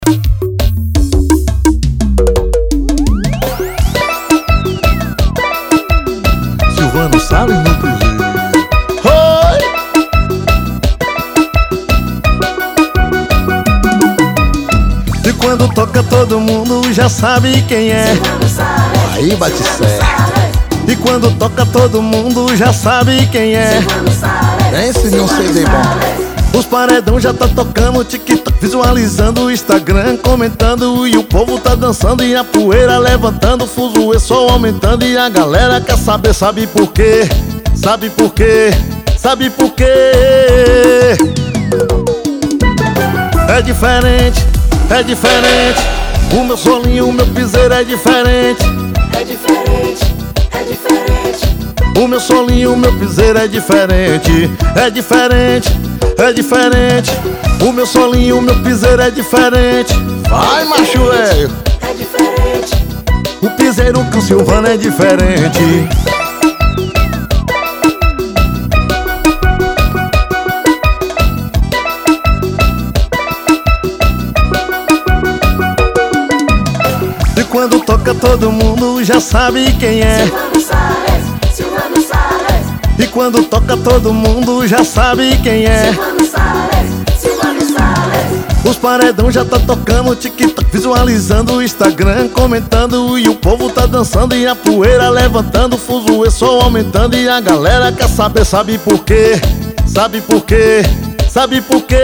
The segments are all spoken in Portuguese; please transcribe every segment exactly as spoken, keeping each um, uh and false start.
Silvano Salles no piseiro. Oi! E quando toca todo mundo já sabe quem é. Aí bate certo. E quando toca todo mundo já sabe quem é. Dance num C D bom. Os paredão já tá tocando TikTok, visualizando o Instagram, comentando e o povo tá dançando e a poeira levantando, fuzuê só aumentando e a galera quer saber, sabe por quê? Sabe por quê? Sabe por quê? É diferente, é diferente. O meu solinho, o meu piseiro é diferente. É diferente, é diferente. O meu solinho, o meu piseiro é diferente. É diferente, é diferente. O meu solinho, o meu piseiro é diferente. Vai, macho velho. É diferente. O piseiro com o Silvano é diferente. E quando toca todo mundo já sabe quem é. Silvano Salles, Silvano Salles. E quando toca todo mundo já sabe quem é. Silvano Salles, Silvano Salles. Os paredão já tá tocando TikTok, visualizando o Instagram, comentando e o povo tá dançando e a poeira levantando, fuzuê só aumentando e a galera quer saber, sabe por quê? Sabe por quê? Sabe por quê?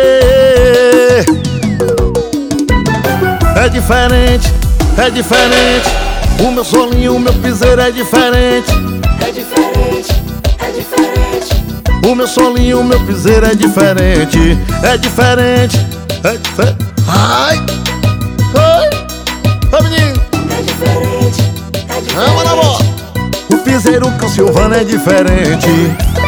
É diferente, é diferente. O meu solinho, o meu piseiro é diferente. É diferente, é diferente. O meu solinho, o meu piseiro é diferente. É diferente, é diferente. Ai, Oi, ô menino. É diferente, é diferente. vamos na bola. O piseiro com o Silvano é diferente.